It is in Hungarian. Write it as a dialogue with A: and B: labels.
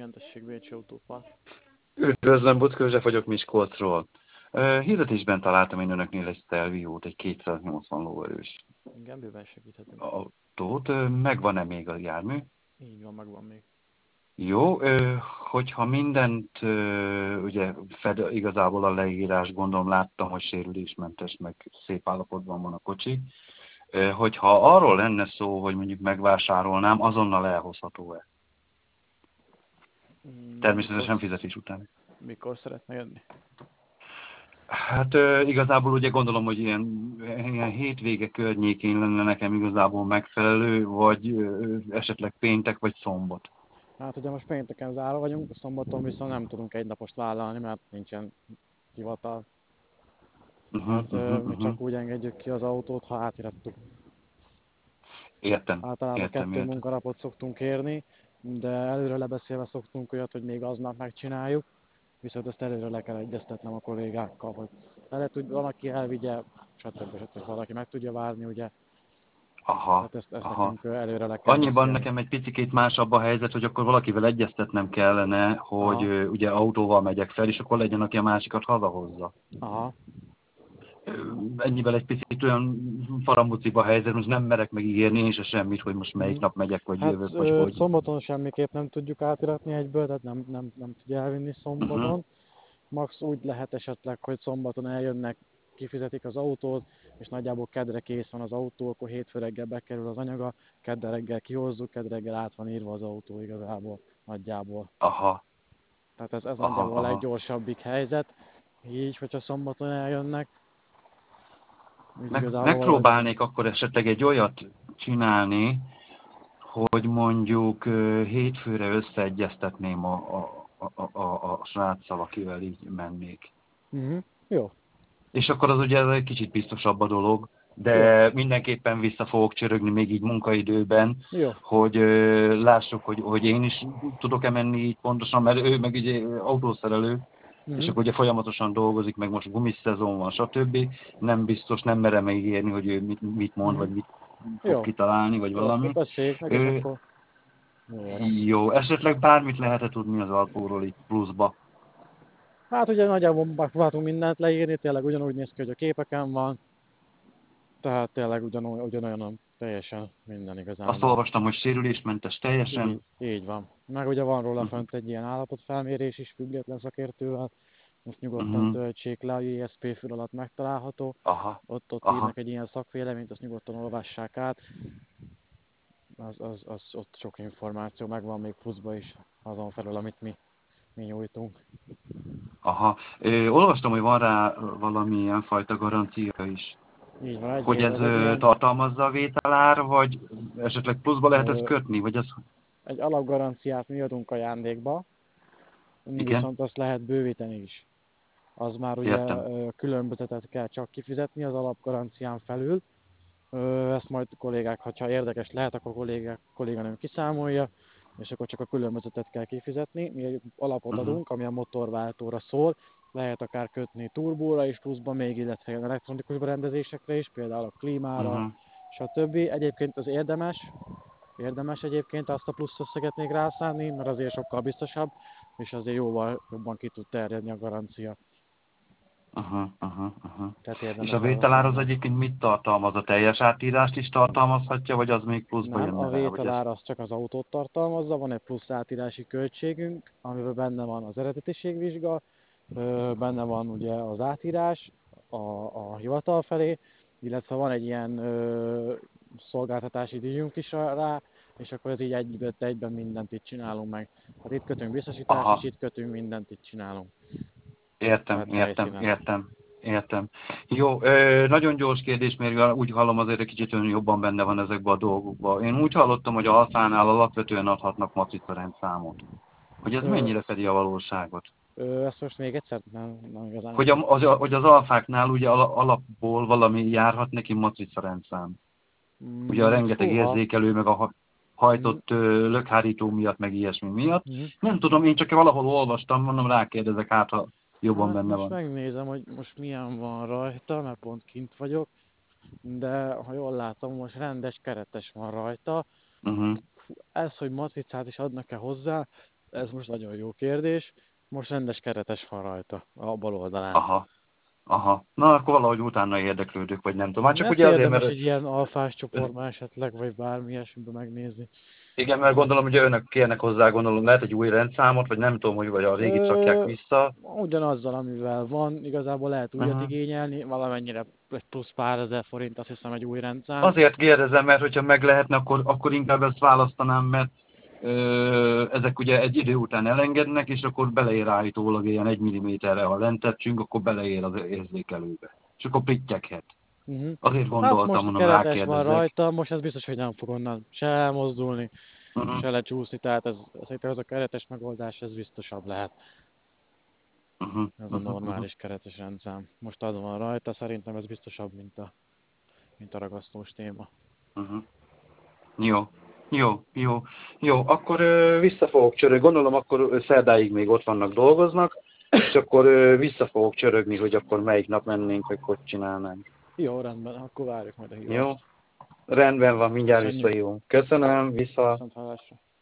A: Igen, tessék, Bécsi Autópark.
B: Üdvözlöm, Buczko József vagyok Miskolcról. Hirdetésben találtam én önöknél egy Stelviót, egy 280 lóerős
A: Igen, bőven segíthetünk.
B: autót. Megvan-e még a jármű?
A: Így van, megvan még.
B: Jó, hogyha mindent ugye fed igazából a leírás, gondolom láttam, hogy sérülésmentes, meg szép állapotban van a kocsi. Hogyha arról lenne szó, hogy mondjuk megvásárolnám, azonnal elhozható-e? Természetesen fizetés után.
A: Mikor szeretne jönni?
B: Hát igazából ugye gondolom, hogy ilyen hétvége környékén lenne nekem igazából megfelelő, vagy esetleg péntek vagy szombat.
A: Hát ugye most pénteken zárva vagyunk, szombaton viszont nem tudunk egy napost vállalni, mert nincsen hivatal. Hát mi csak úgy engedjük ki az autót, ha átirattuk.
B: Értem,
A: Általában
B: értem,
A: 2
B: értem.
A: munkanapot szoktunk kérni, de előre lebeszélve szoktunk olyat, hogy még aznap megcsináljuk, viszont ezt előre le kell egyeztetnem a kollégákkal, hogy lehet, hogy valaki elvigye, stb. Valaki meg tudja várni, ugye.
B: Aha,
A: Tehát ezt
B: aha.
A: nekünk előre le kell
B: Annyiban
A: beszélni.
B: nekem egy picikét másabb a helyzet, hogy akkor valakivel egyeztetnem kellene, hogy
A: Aha.
B: ugye autóval megyek fel, és akkor legyen, aki a másikat hazahozza.
A: Aha.
B: Ennyivel egy picit olyan farambuciba helyzet, most nem merek megígérni én se semmit, hogy most melyik nap megyek, vagy
A: Hát
B: jövök, vagy hogy.
A: szombaton semmiképp nem tudjuk átiratni egyből, tehát nem tudja elvinni szombaton. Max úgy lehet esetleg, hogy szombaton eljönnek, kifizetik az autót, és nagyjából kedre kész van az autó, akkor hétfő reggel bekerül az anyaga, kedde reggel kihozzuk, kedde reggel át van írva az autó igazából, nagyjából.
B: Aha,
A: Tehát ez
B: aha,
A: nagyjából a
B: aha.
A: leggyorsabbik helyzet, így, hogyha szombaton eljönnek, így igazából valahogy
B: Megpróbálnék akkor esetleg egy olyat csinálni, hogy mondjuk hétfőre összeegyeztetném a sráccal, akivel így mennék.
A: Jó,
B: És akkor az ugye egy kicsit biztosabb a dolog,
A: jó,
B: de mindenképpen vissza fogok csörögni még így munkaidőben,
A: jó.
B: hogy lássuk, hogy én is tudok-e menni így pontosan, mert ő meg ugye autószerelő, és akkor ugye folyamatosan dolgozik, meg most gumiszezon van, stb. Nem biztos, nem merem megígérni, hogy ő mit mond, vagy mit fog
A: Jó,
B: kitalálni, vagy
A: jó, akkor
B: valami.
A: beszéljük meg, és akkor jó van.
B: Jó, esetleg bármit lehet tudni az autóról így pluszba.
A: Hát ugye nagyjából megpróbáltunk mindent leírni, tényleg ugyanúgy néz ki, hogy a képeken van, tehát tényleg ugyanolyan teljesen minden
B: Azt
A: igazából.
B: olvastam, hogy sérülésmentes teljesen.
A: Így van. Meg ugye van róla fönt egy ilyen állapotfelmérés is független szakértővel, ezt nyugodtan töltsék le, a JSP fül alatt megtalálható.
B: Aha,
A: Ott
B: aha.
A: írnak egy ilyen szakvéleményt, azt nyugodtan olvassák át. Az ott sok információ megvan még pluszba is azon felül, amit mi nyújtunk.
B: Aha. Olvastam, hogy van rá valamilyen fajta garancia is.
A: Így van,
B: Hogy ez
A: ez egy ilyen
B: tartalmazza a vételár, vagy esetleg pluszba lehet ezt kötni, vagy ez...
A: egy alapgaranciát mi adunk ajándékba,
B: Igen,
A: viszont azt lehet bővíteni is. Az már ugye
B: értem.
A: különbözetet kell csak kifizetni az alapgarancián felül. Ezt majd kollégák, ha érdekes lehet, akkor kolléganőm kiszámolja, és akkor csak a különbözetet kell kifizetni. Mi egy alapot adunk, ami a motorváltóra szól, lehet akár kötni turbóra is pluszban még, illetve elektronikus berendezésekre is, például a klímára, stb. Egyébként az érdemes egyébként azt a plusz összeget még rászánni, mert azért sokkal biztosabb, és azért jóval jobban ki tud terjedni a garancia. Tehát
B: És a
A: érdemes arra
B: vételár az
A: figyelni.
B: egyébként mit tartalmaz? A teljes átírást is tartalmazhatja, vagy az még pluszba
A: Nem,
B: jönne
A: a
B: vele? Vagy ez...
A: vételár az csak az autót tartalmazza, van egy plusz átírási költségünk, amiben benne van az eredetiségvizsga, benne van ugye az átírás a hivatal felé, illetve van egy ilyen szolgáltatási díjunk is rá, és akkor ez így egyben mindent itt csinálunk meg. Hát itt kötünk biztosítást, és
B: Aha,
A: itt kötünk mindent, itt csinálunk.
B: értem,
A: Tehát
B: értem,
A: helyszínen.
B: értem, értem. Jó, nagyon gyors kérdés, mert úgy hallom azért egy kicsit ön jobban benne van ezekben a dolgokban. Én úgy hallottam, hogy Alfánál alapvetően adhatnak matricarendszámot. Hogy ez
A: Ö,
B: mennyire fedi a valóságot?
A: ezt most még egyszer nem igazán
B: Hogy,
A: értettem.
B: hogy az alfáknál ugye alapból valami járhat neki matricarendszám. Ugye a rengeteg
A: Húha.
B: érzékelő, meg a
A: Mm,
B: hajtott lökhárító miatt, meg ilyesmi miatt.
A: mm.
B: Nem tudom, én csak valahol olvastam, mondom, rákérdezek át, ha jobban
A: Hát
B: benne
A: most
B: van.
A: megnézem, hogy most milyen van rajta, mert pont kint vagyok, de ha jól látom, most rendes keretes van rajta.
B: Uh-huh.
A: Ez, hogy matricát is adnak-e hozzá, Ez most nagyon jó kérdés. Most rendes keretes van rajta a bal oldalán.
B: Aha, aha. Na, akkor valahogy utána érdeklődök, vagy nem tudom. Hát csak
A: Ezt
B: ugye azért,
A: érdemes
B: mert
A: egy ilyen alfás csoportban esetleg, vagy bármi ilyesmiben megnézni.
B: igen, mert gondolom, hogy önök kérnek hozzá, gondolom, lehet egy új rendszámot, vagy nem tudom, hogy vagy a régit rakják
A: Ö,
B: vissza.
A: Ugyanazzal, amivel van, igazából lehet újat
B: Uh-huh.
A: igényelni, valamennyire egy plusz pár ezer forint, azt hiszem egy új rendszám.
B: Azért kérdezem, mert hogyha meg lehetne, akkor inkább ezt választanám, mert ezek ugye egy idő után elengednek, és akkor beleér állítólag ilyen 1 mm-re, ha lentebb csüng, akkor beleér az érzékelőbe. És akkor pittyeghet.
A: Uh-huh.
B: Azért
A: Hát
B: gondoltam,
A: most
B: mondom,
A: keretes van
B: rákérdezek.
A: rajta, most ez biztos, hogy nem fog onnan se elmozdulni,
B: Uh-huh.
A: se lecsúszni, tehát szerintem ez a keretes megoldás, ez biztosabb lehet.
B: Uh-huh.
A: Ez a
B: Uh-huh. Uh-huh.
A: normális keretes rendszám. Most az van rajta, szerintem ez biztosabb, mint a ragasztós téma.
B: Uh-huh. Jó. Jó, jó, jó, akkor vissza fogok csörögni, gondolom akkor szerdáig még ott vannak, dolgoznak, és akkor vissza fogok csörögni, hogy akkor melyik nap mennénk, vagy hogy csinálnánk.
A: Jó, rendben, akkor várjuk majd a
B: Jó?
A: hívást.
B: Rendben van, mindjárt
A: Köszönjük,
B: visszahívom. Köszönöm, vissza.
A: viszont hallásra.